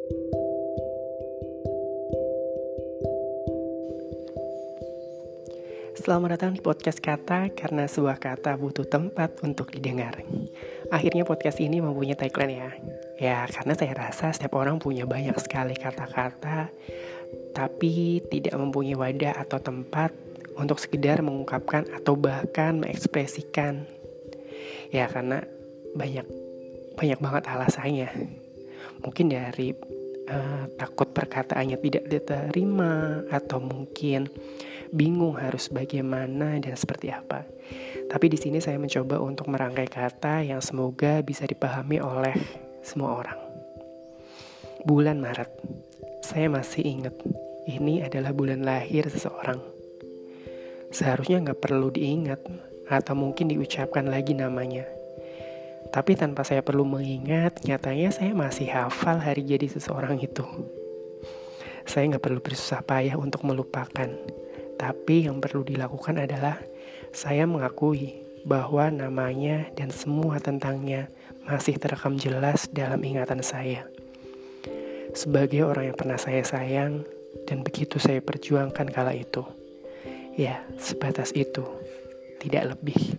Selamat datang di podcast Kata, karena sebuah kata butuh tempat untuk didengar. Akhirnya podcast ini mempunyai tagline ya. Ya, karena saya rasa setiap orang punya banyak sekali kata-kata, tapi tidak mempunyai wadah atau tempat untuk sekedar mengungkapkan atau bahkan mengekspresikan. Ya, karena banyak banget alasannya. Mungkin dari takut perkataannya tidak diterima, atau mungkin bingung harus bagaimana dan seperti apa. Tapi di sini saya mencoba untuk merangkai kata yang semoga bisa dipahami oleh semua orang. Bulan Maret. Saya masih ingat, ini adalah bulan lahir seseorang. Seharusnya gak perlu diingat, atau mungkin diucapkan lagi namanya. Tapi tanpa saya perlu mengingat, nyatanya saya masih hafal hari jadi seseorang itu. Saya gak perlu bersusah payah untuk melupakan. Tapi yang perlu dilakukan adalah saya mengakui bahwa namanya dan semua tentangnya masih terekam jelas dalam ingatan saya. Sebagai orang yang pernah saya sayang dan begitu saya perjuangkan kala itu. Ya, sebatas itu, tidak lebih.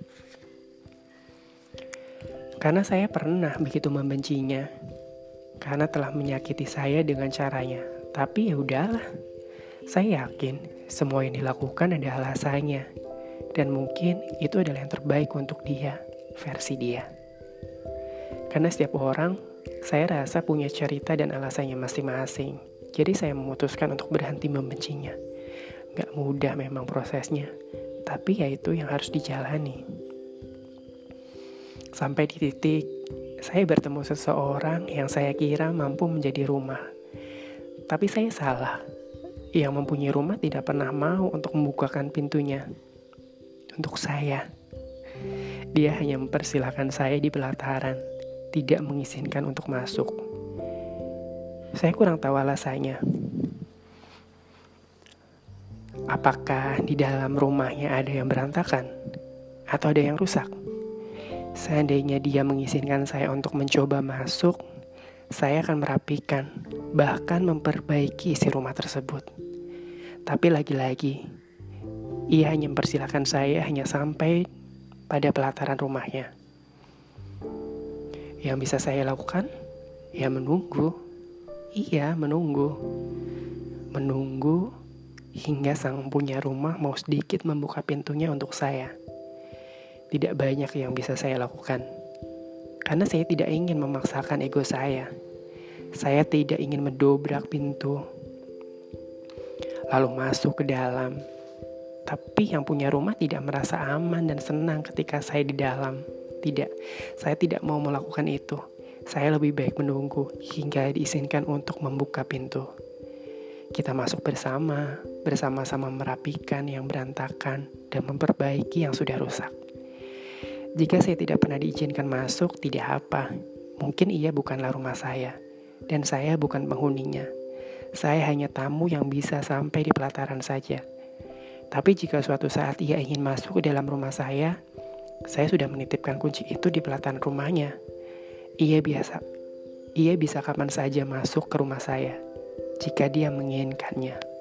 Karena saya pernah begitu membencinya, karena telah menyakiti saya dengan caranya. Tapi ya udahlah, saya yakin semua yang dilakukan ada alasannya, dan mungkin itu adalah yang terbaik untuk dia, versi dia. Karena setiap orang, saya rasa punya cerita dan alasannya masing-masing. Jadi saya memutuskan untuk berhenti membencinya. Gak mudah memang prosesnya, tapi ya itu yang harus dijalani. Sampai di titik, saya bertemu seseorang yang saya kira mampu menjadi rumah. Tapi saya salah. Yang mempunyai rumah tidak pernah mau untuk membukakan pintunya. Untuk saya. Dia hanya mempersilahkan saya di pelataran, tidak mengizinkan untuk masuk. Saya kurang tahu alasannya. Apakah di dalam rumahnya ada yang berantakan? Atau ada yang rusak? Seandainya dia mengizinkan saya untuk mencoba masuk, saya akan merapikan, bahkan memperbaiki isi rumah tersebut. Tapi lagi-lagi, ia hanya mempersilahkan saya hanya sampai pada pelataran rumahnya. Yang bisa saya lakukan, ya menunggu. Iya, menunggu. Menunggu hingga sang punya rumah mau sedikit membuka pintunya untuk saya. Tidak banyak yang bisa saya lakukan. Karena saya tidak ingin memaksakan ego saya. Saya tidak ingin mendobrak pintu, lalu masuk ke dalam. Tapi yang punya rumah tidak merasa aman dan senang ketika saya di dalam. Tidak, saya tidak mau melakukan itu. Saya lebih baik menunggu hingga diizinkan untuk membuka pintu. Kita masuk bersama-sama merapikan yang berantakan dan memperbaiki yang sudah rusak. Jika saya tidak pernah diizinkan masuk, tidak apa. Mungkin ia bukanlah rumah saya, dan saya bukan penghuninya. Saya hanya tamu yang bisa sampai di pelataran saja. Tapi jika suatu saat ia ingin masuk ke dalam rumah saya sudah menitipkan kunci itu di pelataran rumahnya. Ia bisa kapan saja masuk ke rumah saya, jika dia menginginkannya.